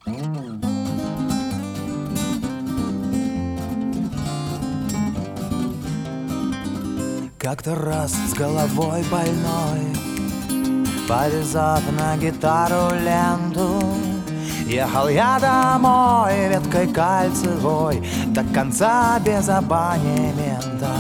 Как-то раз с головой больной, повязав на гитару ленту, ехал я домой веткой кольцевой до конца без абонемента.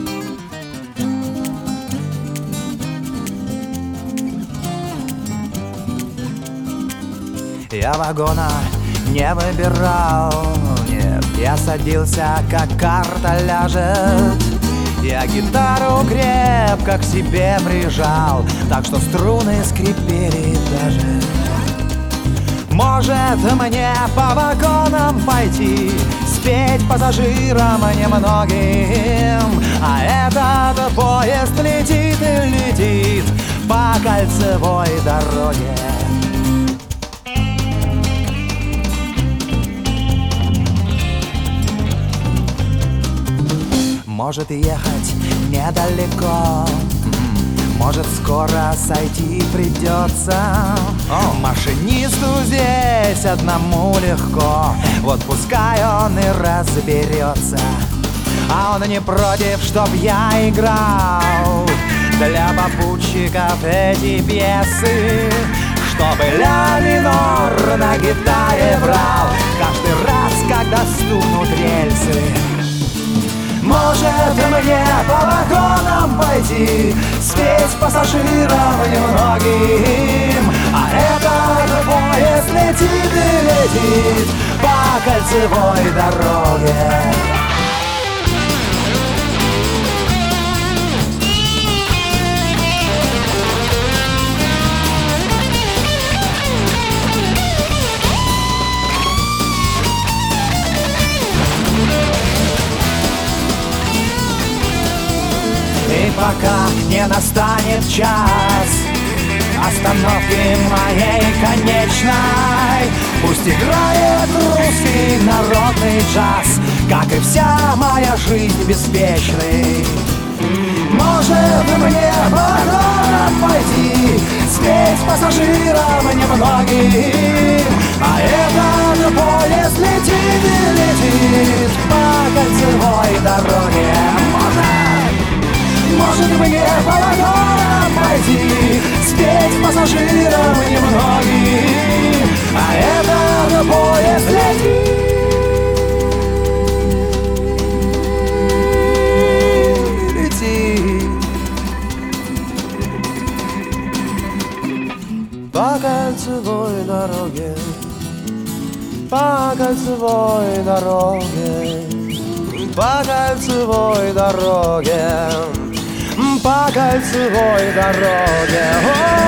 Я вагона не выбирал, нет, я садился, как карта ляжет. Я гитару крепко к себе прижал, так что струны скрипели даже. Может мне по вагонам пойти, спеть пассажирам немногим, а этот поезд летит и летит по кольцевой дороге. Может ехать недалеко, может скоро сойти придется. Машинисту здесь одному легко, вот пускай он и разберется. А он не против, чтоб я играл для попутчиков эти пьесы, чтобы ля минор на гитаре брал каждый раз, когда стукнут рельсы. Может мне по вагонам пойти, спеть пассажирам немногим, а этот поезд летит и летит по кольцевой дороге. И пока не настанет час остановки моей конечной, пусть играет русский народный джаз, как и вся моя жизнь беспечный. Может мне по вагонам пойти, спеть пассажирам немногим, а этот поезд летит и летит по кольцевой дороге. Может мне по вагонам пойти, спеть пассажирам немногим, а этот поезд летит по кольцевой дороге, по кольцевой дороге, по кольцевой дороге, по кольцевой дороге.